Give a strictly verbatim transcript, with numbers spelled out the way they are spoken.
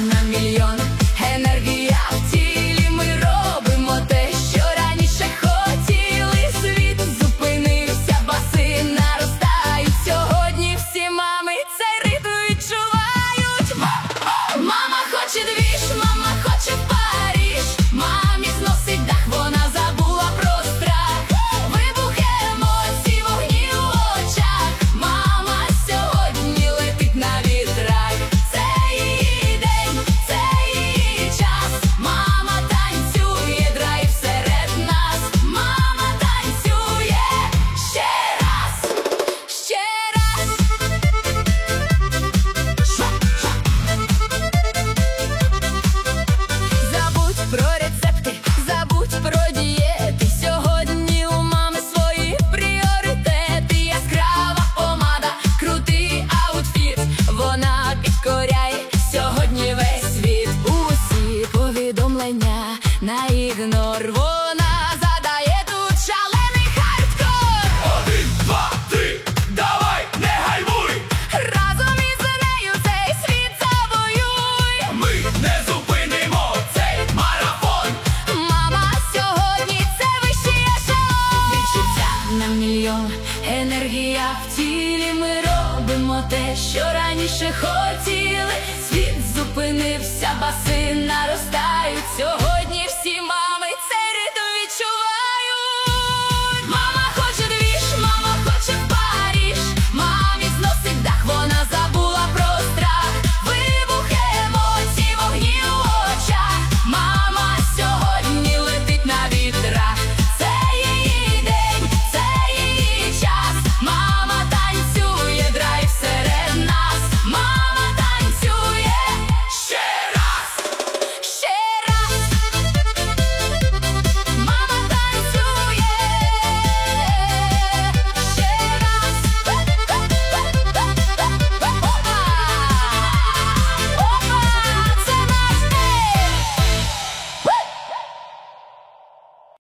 на мільйон. Енергія в тілі, ми робимо те, що раніше хотіли. Світ зупинився, баси наростають. Сьогодні всі мами цей ритм відчувають. Мама хоче двіж, мама хоче в Париж. Мамі зносить дах, вона забула про страх. Вибух емоцій, вогні у очах. Мама сьогодні летить на вітрах. Це її день, це її час. Мама танцює, драйв серед нас. Мама танцює ще раз, ще раз. Забудь про рецепти, забудь про дієти. Сьогодні у мами свої пріоритети. Яскрава помада, крутий аутфіт. Вона підкоряє сьогодні весь світ. Усі повідомлення на ігнор. Вона задає тут шалений хардкор. Один, два, три, давай, не гальмуй! Разом із нею цей світ завоюй. Ми не зупинимо цей марафон! Мама сьогодні це вищий ешелон. Відчуття на мільйон, енергія в тілі. Ми робимо те, що раніше хотіли. Світ зупинився, баси наростають. Сьогодні